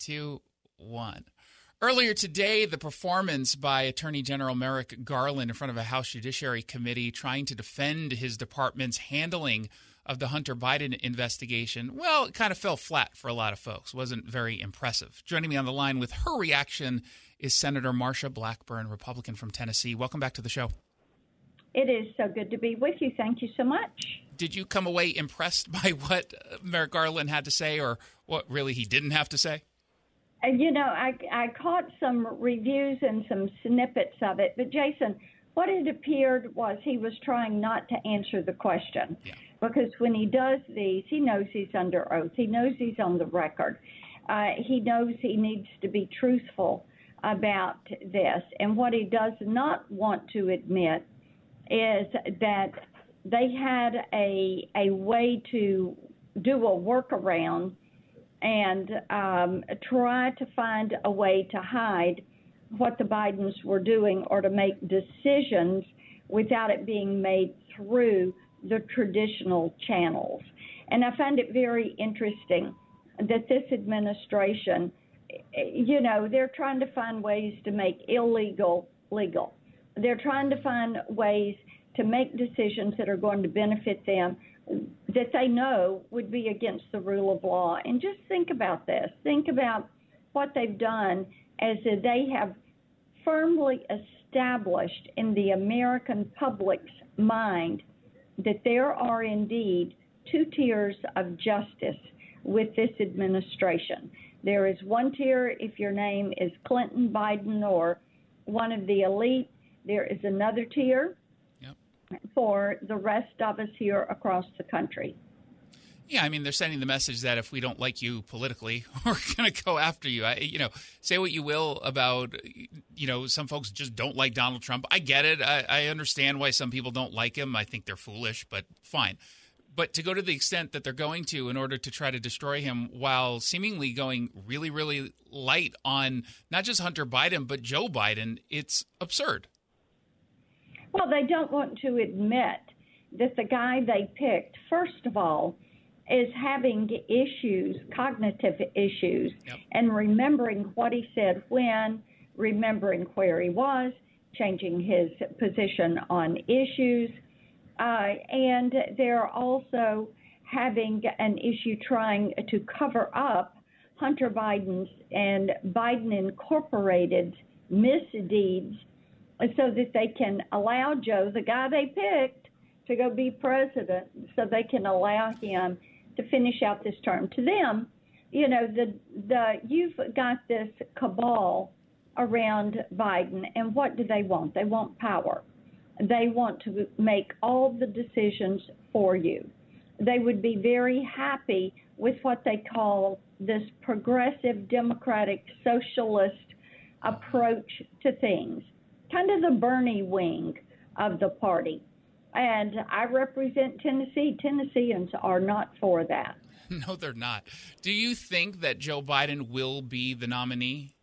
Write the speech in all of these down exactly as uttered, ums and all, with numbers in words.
two, one. Earlier today, the performance by Attorney General Merrick Garland in front of a House Judiciary Committee trying to defend his department's handling of the Hunter Biden investigation, well, it kind of fell flat for a lot of folks. Wasn't very impressive. Joining me on the line with her reaction is Senator Marsha Blackburn, Republican from Tennessee. Welcome back to the show. It is so good to be with you. Thank you so much. Did you come away impressed by what Merrick Garland had to say, or what really he didn't have to say? And, you know, I, I caught some reviews and some snippets of it. But, Jason, what it appeared was he was trying not to answer the question. Yeah. Because when he does these, he knows he's under oath. He knows he's on the record. Uh, he knows he needs to be truthful about this. And what he does not want to admit is that they had a a way to do a workaround and um, try to find a way to hide what the Bidens were doing or to make decisions without it being made through the traditional channels. And I find it very interesting that this administration, you know, they're trying to find ways to make illegal legal. They're trying to find ways to make decisions that are going to benefit them that they know would be against the rule of law. And just think about this. Think about what they've done as they have firmly established in the American public's mind that there are indeed two tiers of justice with this administration. There is one tier if your name is Clinton, Biden, or one of the elite. There is another tier yep. for the rest of us here across the country. Yeah, I mean, they're sending the message that if we don't like you politically, we're going to go after you. I, you know, say what you will about, you know, some folks just don't like Donald Trump. I get it. I, I understand why some people don't like him. I think they're foolish, but fine. But to go to the extent that they're going to in order to try to destroy him while seemingly going really, really light on not just Hunter Biden, but Joe Biden, it's absurd. Well, they don't want to admit that the guy they picked, first of all, is having issues, cognitive issues, yep. and remembering what he said when, remembering where he was, changing his position on issues. Uh, and they're also having an issue trying to cover up Hunter Biden's and Biden Incorporated misdeeds so that they can allow Joe, the guy they picked, to go be president, so they can allow him to finish out this term. To them, you know, the the you've got this cabal around Biden, and what do they want? They want power. They want to make all the decisions for you. They would be very happy with what they call this progressive, democratic, socialist approach to things, kind of the Bernie wing of the party. And I represent Tennessee. Tennesseans are not for that. No, they're not. Do you think that Joe Biden will be the nominee?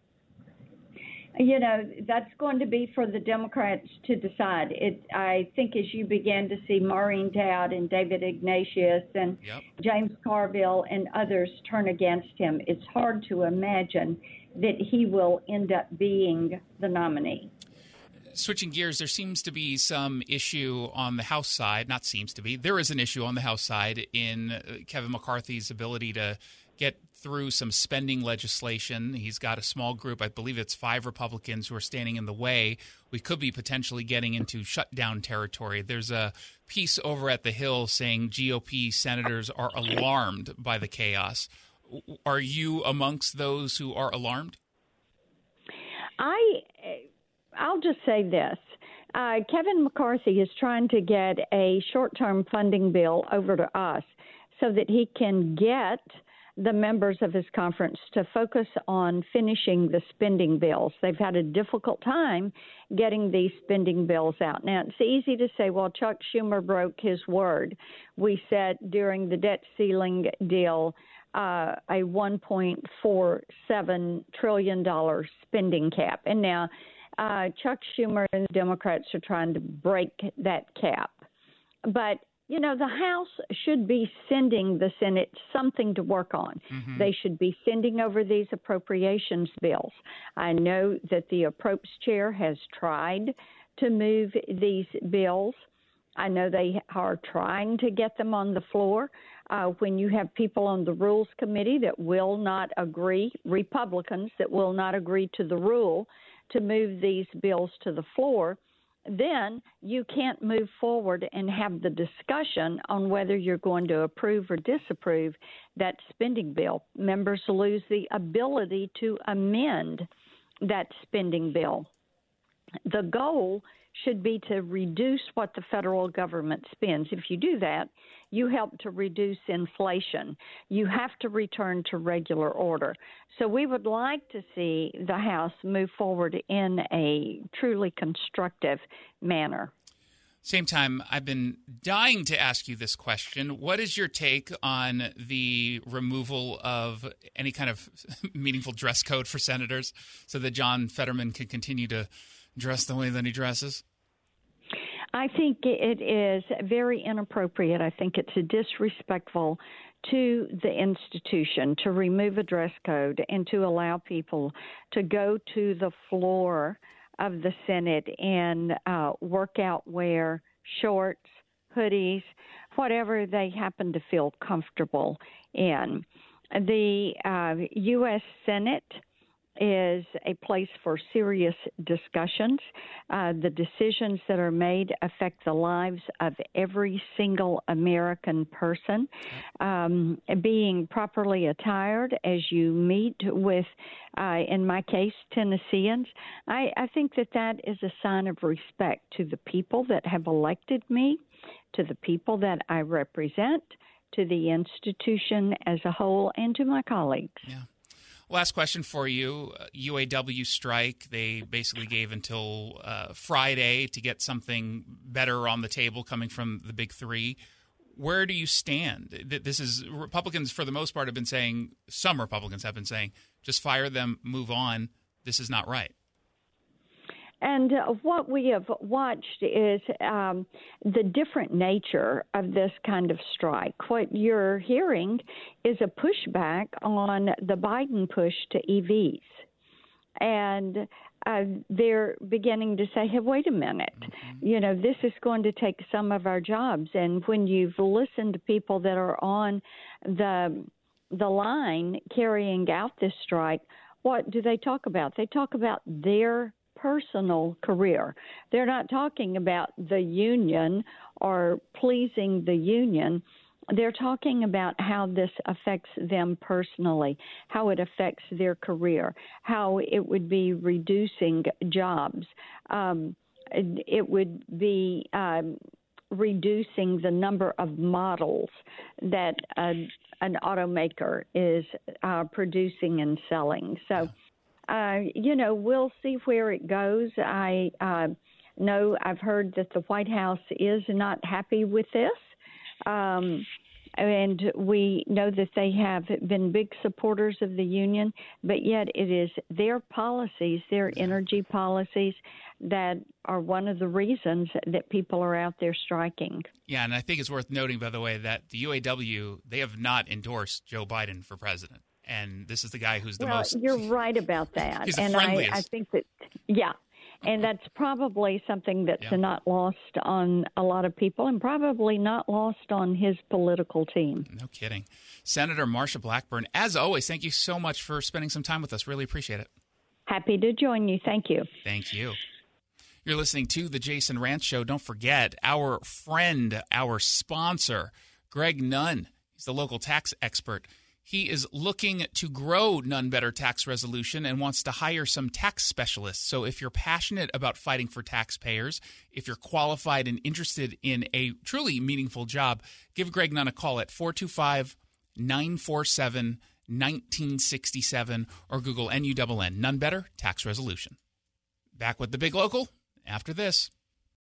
You know, that's going to be for the Democrats to decide. It, I think as you began to see Maureen Dowd and David Ignatius and yep. James Carville and others turn against him, it's hard to imagine that he will end up being the nominee. Switching gears, there seems to be some issue on the House side. Not seems to be. There is an issue on the House side in Kevin McCarthy's ability to get through some spending legislation. He's got a small group. I believe it's five Republicans who are standing in the way. We could be potentially getting into shutdown territory. There's a piece over at the Hill saying G O P senators are alarmed by the chaos. Are you amongst those who are alarmed? I... I'll just say this. Uh, Kevin McCarthy is trying to get a short-term funding bill over to us so that he can get the members of his conference to focus on finishing the spending bills. They've had a difficult time getting these spending bills out. Now, it's easy to say, well, Chuck Schumer broke his word. We said during the debt ceiling deal uh, a one point four seven trillion dollars spending cap. And now Uh, Chuck Schumer and the Democrats are trying to break that cap. But you know, the House should be sending the Senate something to work on. Mm-hmm. They should be sending over these appropriations bills. I know that the Approps Chair has tried to move these bills. I know they are trying to get them on the floor. Uh, when you have people on the Rules Committee that will not agree, Republicans that will not agree to the rule to move these bills to the floor, then you can't move forward and have the discussion on whether you're going to approve or disapprove that spending bill. Members lose the ability to amend that spending bill. The goal should be to reduce what the federal government spends. If you do that, you help to reduce inflation. You have to return to regular order. So we would like to see the House move forward in a truly constructive manner. Same time, I've been dying to ask you this question. What is your take on the removal of any kind of meaningful dress code for senators so that John Fetterman can continue to dress the way that he dresses? I think it is very inappropriate. I think it's disrespectful to the institution to remove a dress code and to allow people to go to the floor of the Senate in uh, workout wear, shorts, hoodies, whatever they happen to feel comfortable in. The uh, U S Senate is a place for serious discussions. Uh, the decisions that are made affect the lives of every single American person. Um, being properly attired as you meet with, uh, in my case, Tennesseans, I, I think that that is a sign of respect to the people that have elected me, to the people that I represent, to the institution as a whole, and to my colleagues. Yeah. Last question for you. U A W strike. They basically gave until uh, Friday to get something better on the table coming from the big three. Where do you stand? This is Republicans, for the most part, have been saying, some Republicans have been saying, just fire them, move on. This is not right. And uh, what we have watched is um, the different nature of this kind of strike. What you're hearing is a pushback on the Biden push to E Vs. And uh, they're beginning to say, hey, wait a minute, mm-hmm. you know, this is going to take some of our jobs. And when you've listened to people that are on the the line carrying out this strike, what do they talk about? They talk about their personal career. They're not talking about the union or pleasing the union. They're talking about how this affects them personally, how it affects their career, how it would be reducing jobs. Um, it, it would be um, reducing the number of models that uh, an automaker is uh, producing and selling. So, Uh, you know, we'll see where it goes. I uh, know I've heard that the White House is not happy with this. Um, and we know that they have been big supporters of the union, but yet it is their policies, their energy policies, that are one of the reasons that people are out there striking. Yeah, and I think it's worth noting, by the way, that the U A W, they have not endorsed Joe Biden for president. And this is the guy who's the well, most... You're right about that. He's the and friendliest. I, I think that, yeah. And that's probably something that's yeah. not lost on a lot of people and probably not lost on his political team. No kidding. Senator Marsha Blackburn, as always, thank you so much for spending some time with us. Really appreciate it. Happy to join you. Thank you. Thank you. You're listening to The Jason Rantz Show. Don't forget, our friend, our sponsor, Greg Nunn. He's the local tax expert. He is looking to grow None Better Tax Resolution and wants to hire some tax specialists. So if you're passionate about fighting for taxpayers, if you're qualified and interested in a truly meaningful job, give Greg Nunn a call at four two five, nine four seven, one nine six seven or Google N U N N, None Better Tax Resolution. Back with the Big Local after this.